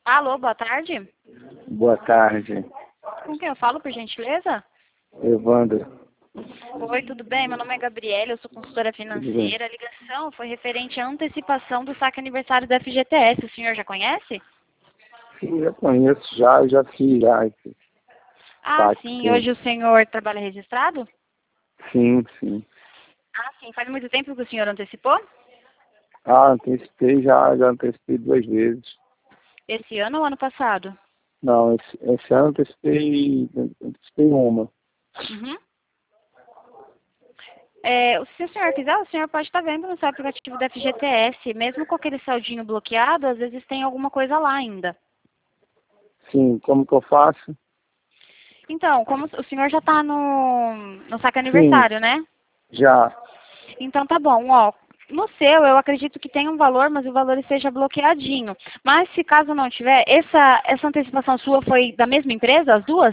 Alô, boa tarde. Boa tarde, Com quem eu falo, por gentileza? Evandro. Oi, tudo bem? Meu nome é Gabriela, eu sou consultora Tudo bem? financeira. A ligação foi referente à antecipação do saque aniversário da FGTS. O senhor já conhece? Sim, já conheço, já fiz já esse Ah, saque, sim. sim. Hoje o senhor trabalha registrado? Sim. Ah, sim. Faz muito tempo que o senhor antecipou? Antecipei já antecipei 2 vezes. Esse ano ou ano passado? Não, esse ano antecipei uma. Uhum. Se o senhor quiser, o senhor pode estar vendo no seu aplicativo da FGTS. Mesmo com aquele saldinho bloqueado, às vezes tem alguma coisa lá ainda. Sim, como que eu faço? Então, como o senhor já está no saque Sim, aniversário, né? já. Então tá bom, ó. No seu, eu acredito que tem um valor, mas o valor esteja bloqueadinho. Mas se caso não tiver, essa antecipação sua foi da mesma empresa, as duas?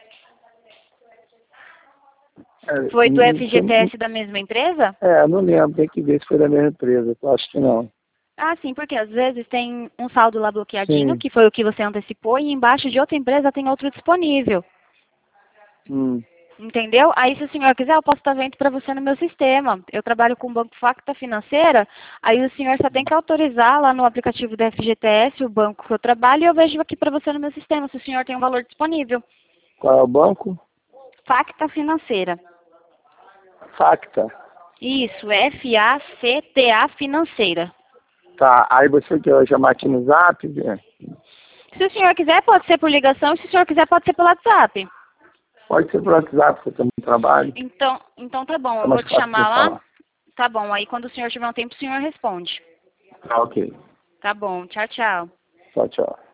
Foi do FGTS da mesma empresa? Não lembro, tem que ver se foi da mesma empresa. Eu acho que não. Ah, sim, porque às vezes tem um saldo lá bloqueadinho, Sim. que foi o que você antecipou, e embaixo de outra empresa tem outro disponível. Hum. Entendeu? Aí, se o senhor quiser, eu posso estar vendo para você no meu sistema. Eu trabalho com o Banco Facta Financeira, aí o senhor só tem que autorizar lá no aplicativo da FGTS, o banco que eu trabalho, e eu vejo aqui para você no meu sistema, se o senhor tem um valor disponível. Qual é o banco? Facta Financeira. Facta. Isso, FACTA Financeira. Tá, aí você quer chamar aqui no Zap? Se o senhor quiser, pode ser por ligação, e se o senhor quiser, pode ser pelo WhatsApp. Pode ser por WhatsApp, porque eu também trabalho. Então tá bom, É eu vou mais te fácil de chamar eu lá. falar. Tá bom, aí quando o senhor tiver um tempo, o senhor responde. Tá, ok. Tá bom, tchau, tchau. Tchau.